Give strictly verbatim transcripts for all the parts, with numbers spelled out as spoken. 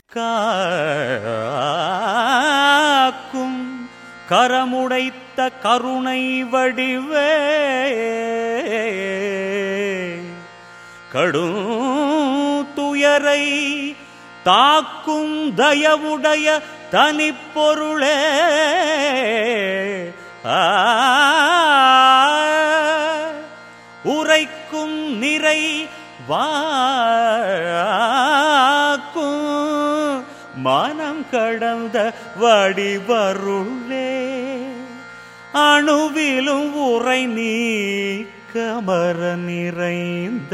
காக்கும் கரமுடைத்த கருணை வடிவே கடும் துயரை தாக்கும் தயவுடைய தனிப்பொருளே உரைக்கும் நிறை வாக்கும் மனம் கடந்த வடிவருளே அணுவிலும் உரை நீக்கமர நிறைந்த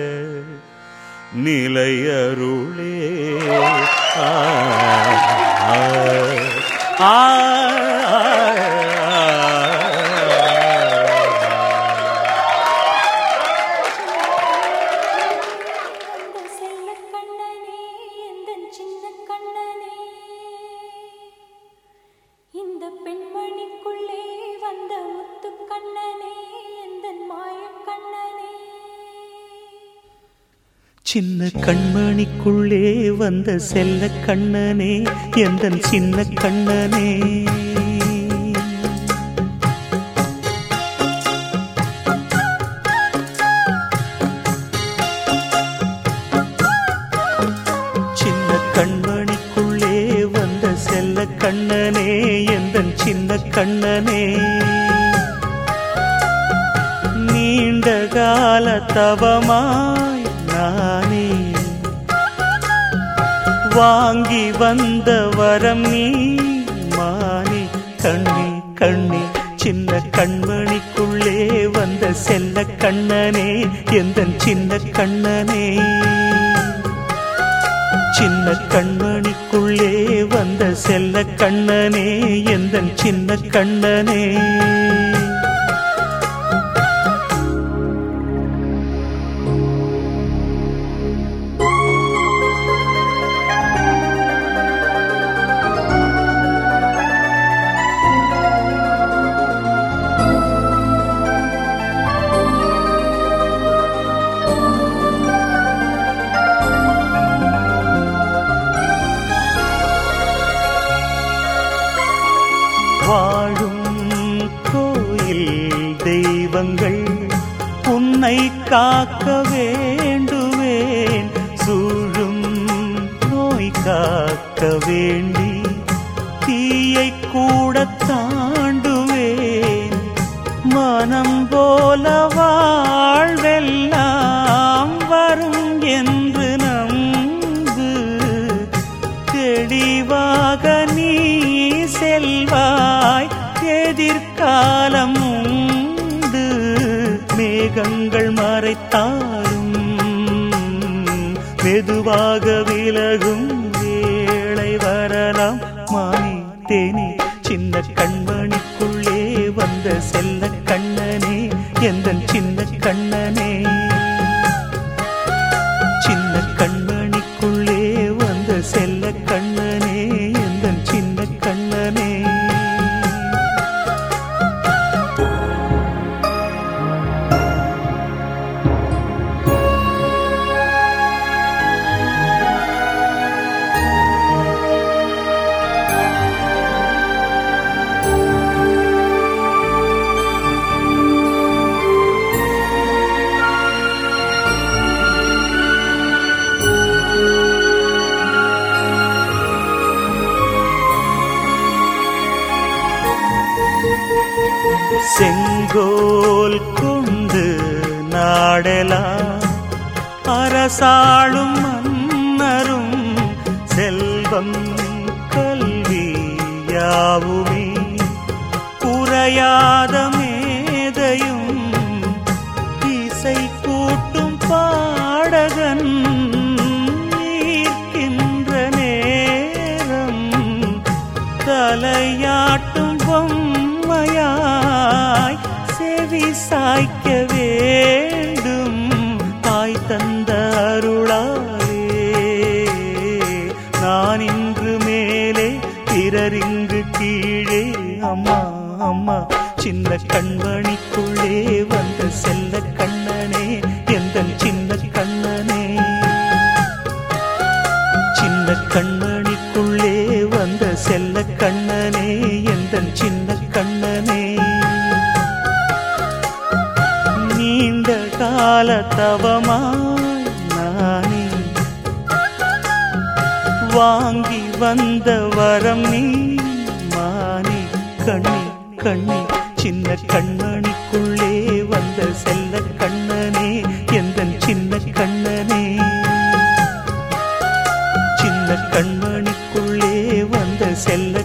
நிலையருளே ஆ ஆ சின்ன கண்மணிக்குள்ளே வந்த செல்ல கண்ணனே எந்தன் சின்ன கண்ணனே சின்ன கண்மணிக்குள்ளே வந்த செல்ல கண்ணனே எந்தன் சின்ன கண்ணனே நீண்ட கால தவமாய் நானே வாங்கி வந்த வரம் நீ மானே கண்ணே கண்ணே சின்ன கண்மணிக்குள்ளே வந்த செல்ல கண்ணனே எந்தன் சின்ன கண்ணனே சின்ன கண்மணிக்குள்ளே வந்த செல்ல கண்ணனே எந்தன் சின்ன கண்ணனே வாழும் கோயில் தெய்வங்கள் உன்னை காக்க வேண்டுவேன் சூழும் நோய் காக்க வேண்டி தீயை கூட தாண்டுவேன் மனம் போல வாழ்வெல்லாம் வரும் என்று நம்பு தெளிவாக நீ செல்வாய் எதிர்காலம் உண்டு மேகங்கள் மறைத்தாலும் மெதுவாக விலகும் வேளை வரலாம் மானே தேனே சின்ன கண்மணிக்குள்ளே வந்த செல்ல கண்ணனே எந்தன் சின்ன கண்ணனே சின்ன கண்மணிக்குள்ளே வந்த செல்ல கண்ணனே எந்தன் சின்ன கண்ணனே செங்கோல் கொண்டு நாடலாம் அரசாளும் மன்னரும் செல்வம் கல்வி யாவுமே குறையாத மேதையும் இசை கூட்டும் பாடகன் ஈர்க்கின்ற நேரம் தலையாட்டும் பொம்மையாய் செவி சாய்க்க வேண்டும் தாய் தந்த அருளாலே நான் இன்று மேலே பிறரிங்கு கீழே அம்மா அம்மா சின்ன கண்மணிக்குள்ளே வந்த செல்ல கண்ணனே எந்தன் சின்ன கண்ணனே சின்ன சின்ன கண்மணிக்குள்ளே வந்த செல்ல கண்ணனே எந்தன் சின்ன கண்ணனே நீண்ட கால தவமாய் நானே வாங்கி வந்த வரம் நீ மானே கண்ணே கண்ணே சின்ன கண்மணிக்குள்ளே வந்த செல்ல கண்ணனே எந்தன் சின்ன கண்ணனே சின்ன கண்மணிக்குள்ளே வந்த செல்ல